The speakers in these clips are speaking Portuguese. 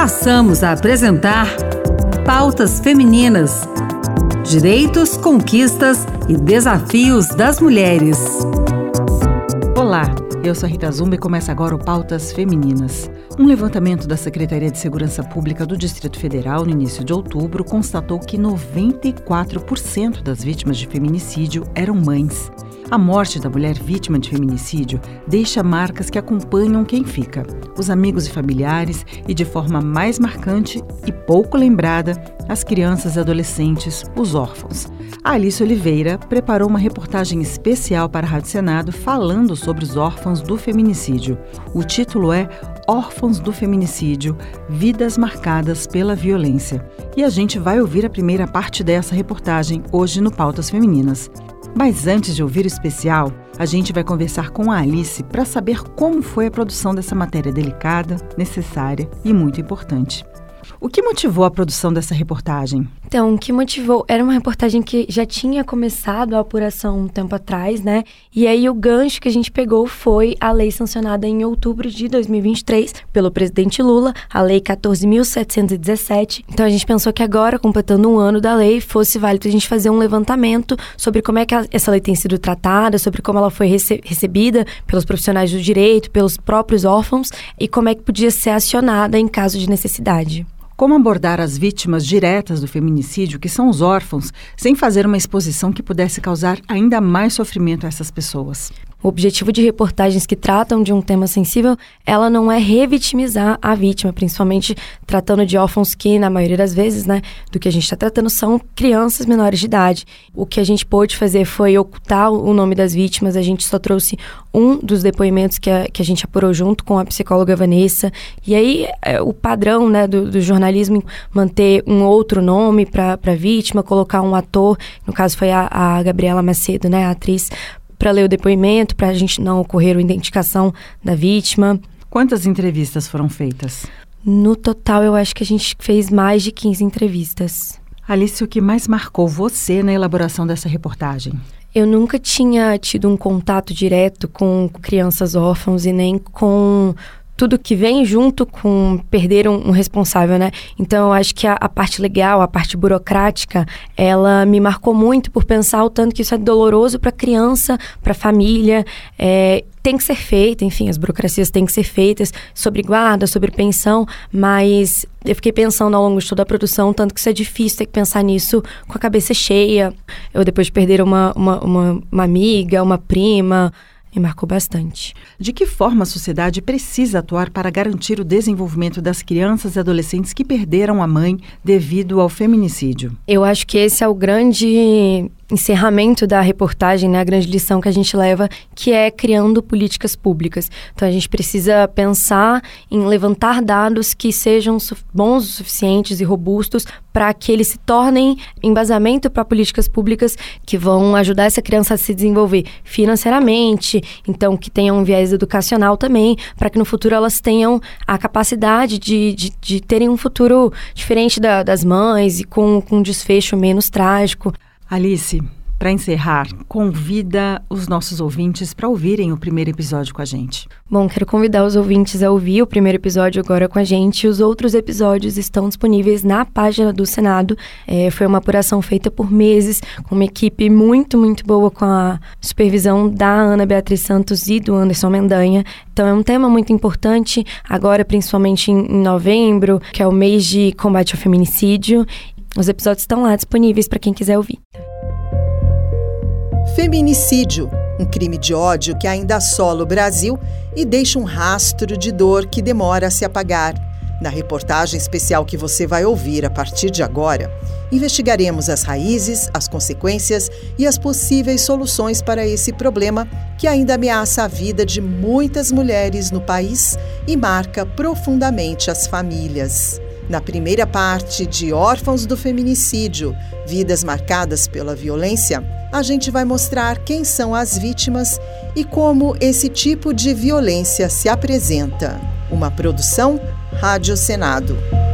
Passamos a apresentar Pautas Femininas: direitos, conquistas e desafios das mulheres. Olá, eu sou a Rita Zumba e começa agora o Pautas Femininas. Um levantamento da Secretaria de Segurança Pública do Distrito Federal, no início de outubro, constatou que 94% das vítimas de feminicídio eram mães. A morte da mulher vítima de feminicídio deixa marcas que acompanham quem fica, os amigos e familiares, e de forma mais marcante e pouco lembrada, as crianças e adolescentes, os órfãos. A Alice Oliveira preparou uma reportagem especial para a Rádio Senado falando sobre os órfãos do feminicídio. O título é Órfãos do Feminicídio, Vidas Marcadas pela Violência. E a gente vai ouvir a primeira parte dessa reportagem hoje no Pautas Femininas. Mas antes de ouvir o especial, a gente vai conversar com a Alice para saber como foi a produção dessa matéria delicada, necessária e muito importante. O que motivou a produção dessa reportagem? Então, o que motivou era uma reportagem que já tinha começado a apuração um tempo atrás, né? E aí o gancho que a gente pegou foi a lei sancionada em outubro de 2023 pelo presidente Lula, a lei 14.717. Então a gente pensou que agora, completando um ano da lei, fosse válido a gente fazer um levantamento sobre como é que essa lei tem sido tratada, sobre como ela foi recebida pelos profissionais do direito, pelos próprios órfãos e como é que podia ser acionada em caso de necessidade. Como abordar as vítimas diretas do feminicídio, que são os órfãos, sem fazer uma exposição que pudesse causar ainda mais sofrimento a essas pessoas? O objetivo de reportagens que tratam de um tema sensível, ela não é revitimizar a vítima, principalmente tratando de órfãos que, na maioria das vezes, né, do que a gente está tratando, são crianças menores de idade. O que a gente pôde fazer foi ocultar o nome das vítimas, a gente só trouxe um dos depoimentos que a gente apurou junto com a psicóloga Vanessa. E aí, o padrão, né, do jornalismo, manter um outro nome para a vítima, colocar um ator, no caso foi a Gabriela Macedo, né, a atriz, para ler o depoimento, para a gente não ocorrer a identificação da vítima. Quantas entrevistas foram feitas? No total, eu acho que a gente fez mais de 15 entrevistas. Alice, o que mais marcou você na elaboração dessa reportagem? Eu nunca tinha tido um contato direto com crianças órfãos e nem com tudo que vem junto com perder um responsável, né? Então, eu acho que a parte legal, a parte burocrática, ela me marcou muito por pensar o tanto que isso é doloroso para a criança, para a família. Tem que ser feito, enfim, as burocracias têm que ser feitas sobre guarda, sobre pensão, mas eu fiquei pensando ao longo de toda a produção, tanto que isso é difícil ter que pensar nisso com a cabeça cheia. Eu depois de perder uma amiga, uma prima, me marcou bastante. De que forma a sociedade precisa atuar para garantir o desenvolvimento das crianças e adolescentes que perderam a mãe devido ao feminicídio? Eu acho que esse é o grande encerramento da reportagem, né, a grande lição que a gente leva, que é criando políticas públicas. Então, a gente precisa pensar em levantar dados que sejam bons o suficientes e robustos para que eles se tornem embasamento para políticas públicas que vão ajudar essa criança a se desenvolver financeiramente, então que tenham um viés educacional também, para que no futuro elas tenham a capacidade de terem um futuro diferente das mães e com um desfecho menos trágico. Alice, para encerrar, convida os nossos ouvintes para ouvirem o primeiro episódio com a gente. Bom, quero convidar os ouvintes a ouvir o primeiro episódio agora com a gente. Os outros episódios estão disponíveis na página do Senado. Foi uma apuração feita por meses, com uma equipe muito, muito boa, com a supervisão da Ana Beatriz Santos e do Anderson Mendanha. Então, é um tema muito importante, agora principalmente em novembro, que é o mês de combate ao feminicídio. Os episódios estão lá disponíveis para quem quiser ouvir. Feminicídio, um crime de ódio que ainda assola o Brasil e deixa um rastro de dor que demora a se apagar. Na reportagem especial que você vai ouvir a partir de agora, investigaremos as raízes, as consequências e as possíveis soluções para esse problema que ainda ameaça a vida de muitas mulheres no país e marca profundamente as famílias. Na primeira parte de Órfãos do Feminicídio, Vidas Marcadas pela Violência, a gente vai mostrar quem são as vítimas e como esse tipo de violência se apresenta. Uma produção Rádio Senado.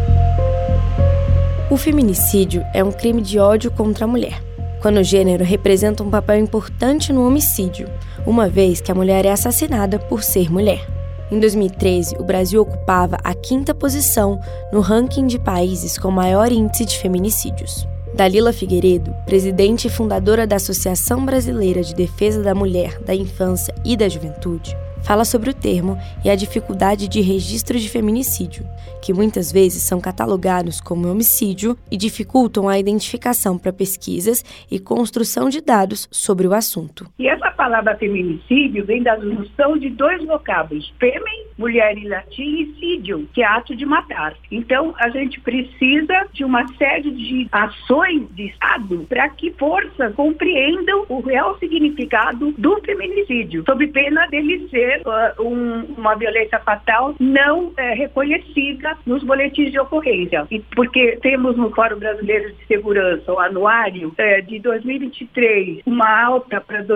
O feminicídio é um crime de ódio contra a mulher, quando o gênero representa um papel importante no homicídio, uma vez que a mulher é assassinada por ser mulher. Em 2013, o Brasil ocupava a 5ª posição no ranking de países com maior índice de feminicídios. Dalila Figueiredo, presidente e fundadora da Associação Brasileira de Defesa da Mulher, da Infância e da Juventude, fala sobre o termo e a dificuldade de registro de feminicídio, que muitas vezes são catalogados como homicídio e dificultam a identificação para pesquisas e construção de dados sobre o assunto. E essa palavra feminicídio vem da junção de 2 vocábulos, fêmen, mulher em latim, e sídio, que é ato de matar. Então, a gente precisa de uma série de ações de Estado para que forças compreendam o real significado do feminicídio, sob pena dele ser uma violência fatal não reconhecida nos boletins de ocorrência. E porque temos no Fórum Brasileiro de Segurança, o anuário de 2023, uma alta para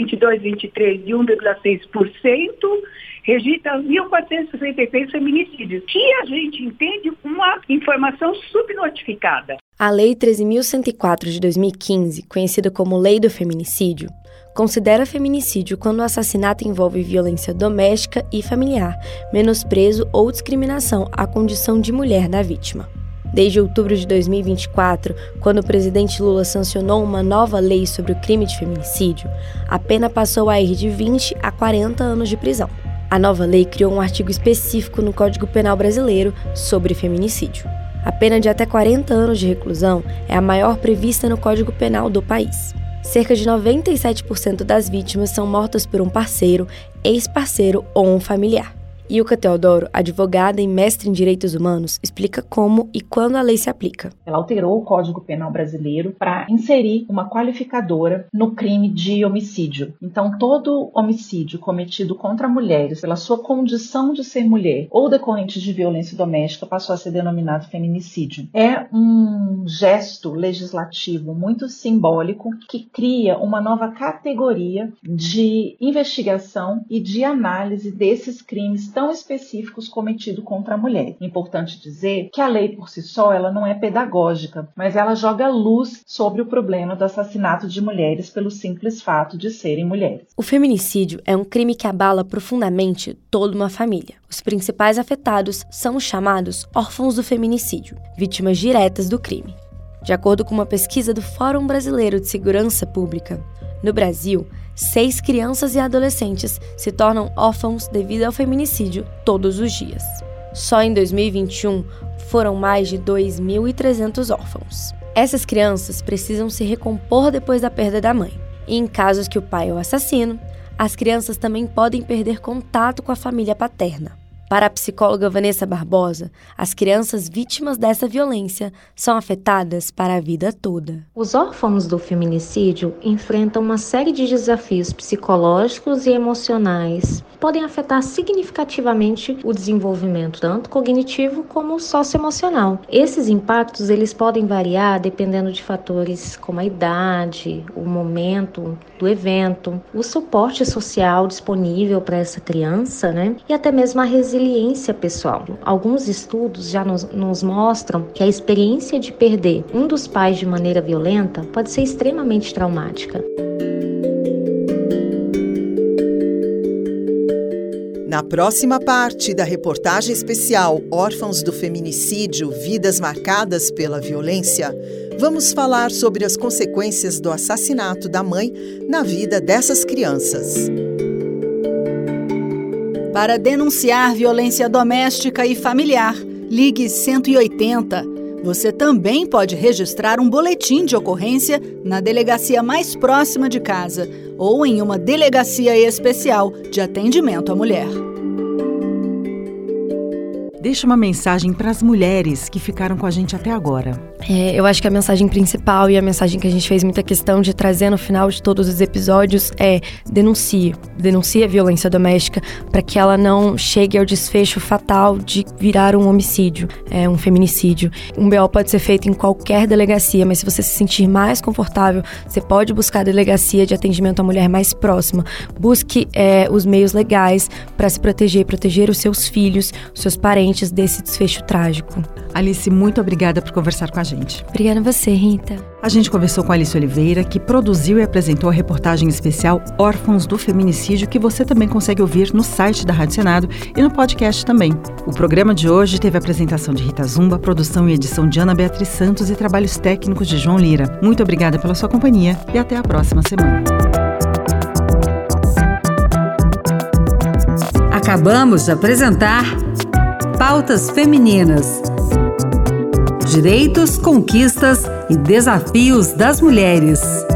22-23 de 1,6%, registra 1.466 feminicídios, que a gente entende uma informação subnotificada. A Lei 13.104 de 2015, conhecida como Lei do Feminicídio, considera feminicídio quando o assassinato envolve violência doméstica e familiar, menosprezo ou discriminação à condição de mulher da vítima. Desde outubro de 2024, quando o presidente Lula sancionou uma nova lei sobre o crime de feminicídio, a pena passou a ir de 20 a 40 anos de prisão. A nova lei criou um artigo específico no Código Penal brasileiro sobre feminicídio. A pena de até 40 anos de reclusão é a maior prevista no Código Penal do país. Cerca de 97% das vítimas são mortas por um parceiro, ex-parceiro ou um familiar. Ilka Teodoro, advogada e mestre em Direitos Humanos, explica como e quando a lei se aplica. Ela alterou o Código Penal brasileiro para inserir uma qualificadora no crime de homicídio. Então, todo homicídio cometido contra mulheres pela sua condição de ser mulher ou decorrente de violência doméstica passou a ser denominado feminicídio. É um gesto legislativo muito simbólico que cria uma nova categoria de investigação e de análise desses crimes tão específicos cometidos contra a mulher. Importante dizer que a lei por si só ela não é pedagógica, mas ela joga luz sobre o problema do assassinato de mulheres pelo simples fato de serem mulheres. O feminicídio é um crime que abala profundamente toda uma família. Os principais afetados são os chamados órfãos do feminicídio, vítimas diretas do crime. De acordo com uma pesquisa do Fórum Brasileiro de Segurança Pública, no Brasil, 6 crianças e adolescentes se tornam órfãos devido ao feminicídio todos os dias. Só em 2021, foram mais de 2.300 órfãos. Essas crianças precisam se recompor depois da perda da mãe. E em casos que o pai é o assassino, as crianças também podem perder contato com a família paterna. Para a psicóloga Vanessa Barbosa, as crianças vítimas dessa violência são afetadas para a vida toda. Os órfãos do feminicídio enfrentam uma série de desafios psicológicos e emocionais. Podem afetar significativamente o desenvolvimento tanto cognitivo como socioemocional. Esses impactos eles podem variar dependendo de fatores como a idade, o momento do evento, o suporte social disponível para essa criança, e até mesmo a resiliência pessoal. Alguns estudos já nos mostram que a experiência de perder um dos pais de maneira violenta pode ser extremamente traumática. Na próxima parte da reportagem especial Órfãos do Feminicídio, Vidas Marcadas pela Violência, vamos falar sobre as consequências do assassinato da mãe na vida dessas crianças. Para denunciar violência doméstica e familiar, ligue 180. Você também pode registrar um boletim de ocorrência na delegacia mais próxima de casa ou em uma delegacia especial de atendimento à mulher. Deixa uma mensagem para as mulheres que ficaram com a gente até agora. Eu acho que a mensagem principal e a mensagem que a gente fez muita questão de trazer no final de todos os episódios é denuncie a violência doméstica para que ela não chegue ao desfecho fatal de virar um homicídio, um feminicídio. Um BO pode ser feito em qualquer delegacia, mas se você se sentir mais confortável, você pode buscar a delegacia de atendimento à mulher mais próxima. Busque os meios legais para se proteger os seus filhos, os seus parentes, conscientes desse desfecho trágico. Alice, muito obrigada por conversar com a gente. Obrigada a você, Rita. A gente conversou com a Alice Oliveira, que produziu e apresentou a reportagem especial Órfãos do Feminicídio, que você também consegue ouvir no site da Rádio Senado e no podcast também. O programa de hoje teve a apresentação de Rita Zumba, produção e edição de Ana Beatriz Santos e trabalhos técnicos de João Lira. Muito obrigada pela sua companhia e até a próxima semana. Acabamos de apresentar Pautas Femininas. Direitos, conquistas e desafios das mulheres.